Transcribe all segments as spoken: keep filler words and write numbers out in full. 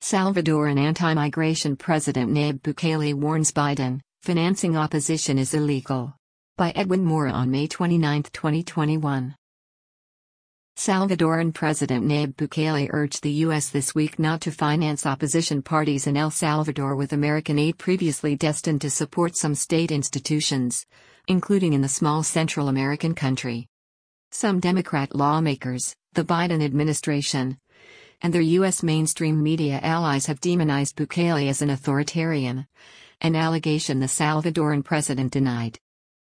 Salvadoran anti-migration President Nayib Bukele warns Biden, financing opposition is illegal. By Edwin Mora on May twenty-ninth, twenty twenty-one. Salvadoran President Nayib Bukele urged the U S this week not to finance opposition parties in El Salvador with American aid previously destined to support some state institutions, including in the small Central American country. Some Democrat lawmakers, the Biden administration, and their U S mainstream media allies have demonized Bukele as an authoritarian, an allegation the Salvadoran president denied.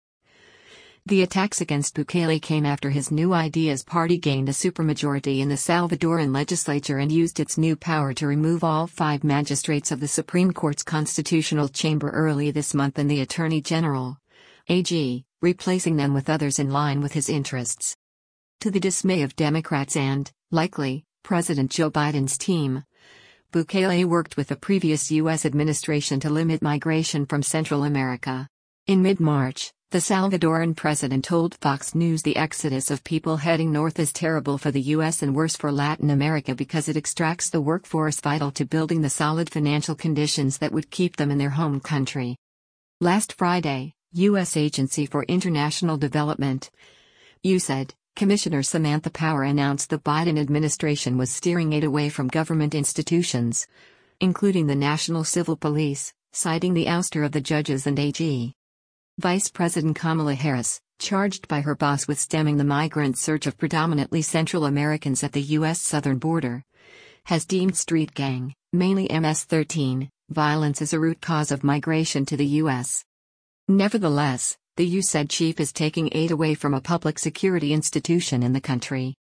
The attacks against Bukele came after his New Ideas party gained a supermajority in the Salvadoran legislature and used its new power to remove all five magistrates of the Supreme Court's constitutional chamber early this month and the Attorney General, A G, replacing them with others in line with his interests. To the dismay of Democrats and, likely, President Joe Biden's team, Bukele worked with the previous U S administration to limit migration from Central America. In mid-March, the Salvadoran president told Fox News the exodus of people heading north is terrible for the U S and worse for Latin America because it extracts the workforce vital to building the solid financial conditions that would keep them in their home country. Last Friday, U S Agency for International Development, U S A I D, Commissioner Samantha Power announced the Biden administration was steering aid away from government institutions, including the National Civil Police, citing the ouster of the judges and A G. Vice President Kamala Harris, charged by her boss with stemming the migrant surge of predominantly Central Americans at the U S southern border, has deemed street gang, mainly M S thirteen, violence as a root cause of migration to the U S. Nevertheless, the U S A I D chief is taking aid away from a public security institution in the country.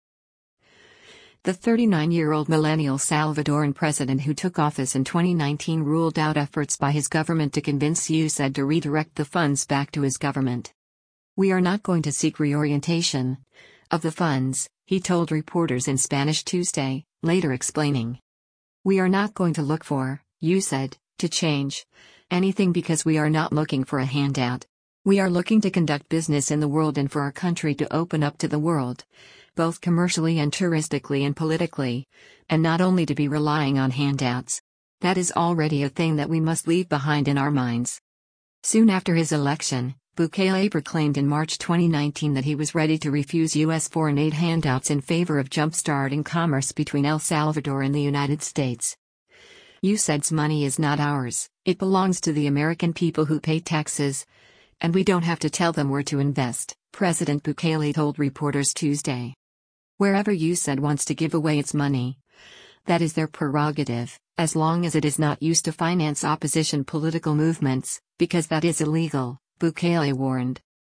The thirty-nine-year-old millennial Salvadoran president who took office in twenty nineteen ruled out efforts by his government to convince U S A I D to redirect the funds back to his government. "We are not going to seek reorientation of the funds," he told reporters in Spanish Tuesday, later explaining. "We are not going to look for, U S A I D, to change anything because we are not looking for a handout. We are looking to conduct business in the world and for our country to open up to the world, both commercially and touristically and politically, and not only to be relying on handouts. That is already a thing that we must leave behind in our minds." Soon after his election, Bukele proclaimed in March twenty nineteen that he was ready to refuse U S foreign aid handouts in favor of jump-starting commerce between El Salvador and the United States. "U S A I D's money is not ours, it belongs to the American people who pay taxes, and we don't have to tell them where to invest," President Bukele told reporters Tuesday. "Wherever U S A I D wants to give away its money, that is their prerogative, as long as it is not used to finance opposition political movements, because that is illegal," Bukele warned.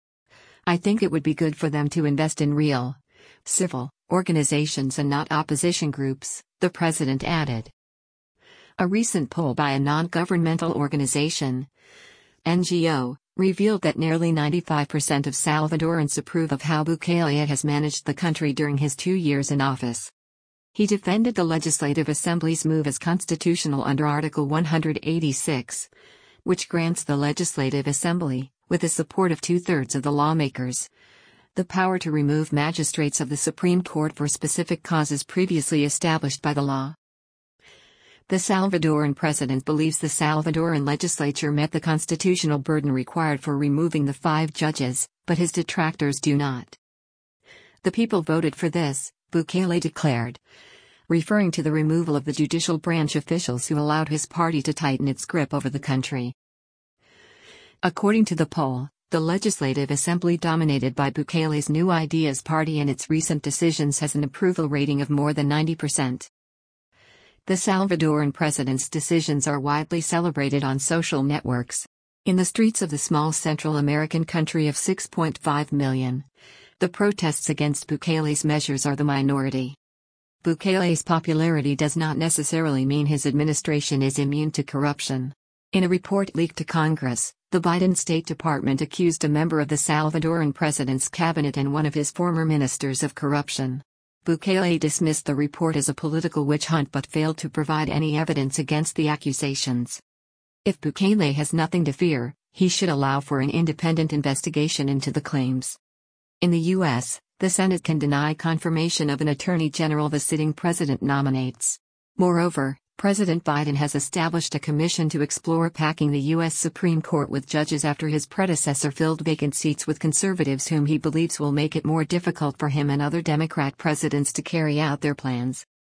"I think it would be good for them to invest in real, civil, organizations and not opposition groups," the president added. A recent poll by a non-governmental organization, N G O, revealed that nearly ninety-five percent of Salvadorans approve of how Bukele has managed the country during his two years in office. He defended the Legislative Assembly's move as constitutional under Article one hundred eighty-six, which grants the Legislative Assembly, with the support of two-thirds of the lawmakers, the power to remove magistrates of the Supreme Court for specific causes previously established by the law. The Salvadoran president believes the Salvadoran legislature met the constitutional burden required for removing the five judges, but his detractors do not. "The people voted for this," Bukele declared, referring to the removal of the judicial branch officials who allowed his party to tighten its grip over the country. According to the poll, the Legislative Assembly dominated by Bukele's New Ideas party in its recent decisions has an approval rating of more than ninety percent. The Salvadoran president's decisions are widely celebrated on social networks. In the streets of the small Central American country of six point five million, the protests against Bukele's measures are the minority. Bukele's popularity does not necessarily mean his administration is immune to corruption. In a report leaked to Congress, the Biden State Department accused a member of the Salvadoran president's cabinet and one of his former ministers of corruption. Bukele dismissed the report as a political witch hunt but failed to provide any evidence against the accusations. If Bukele has nothing to fear, he should allow for an independent investigation into the claims. In the U S, the Senate can deny confirmation of an attorney general the sitting president nominates. Moreover, President Biden has established a commission to explore packing the U S Supreme Court with judges after his predecessor filled vacant seats with conservatives whom he believes will make it more difficult for him and other Democrat presidents to carry out their plans.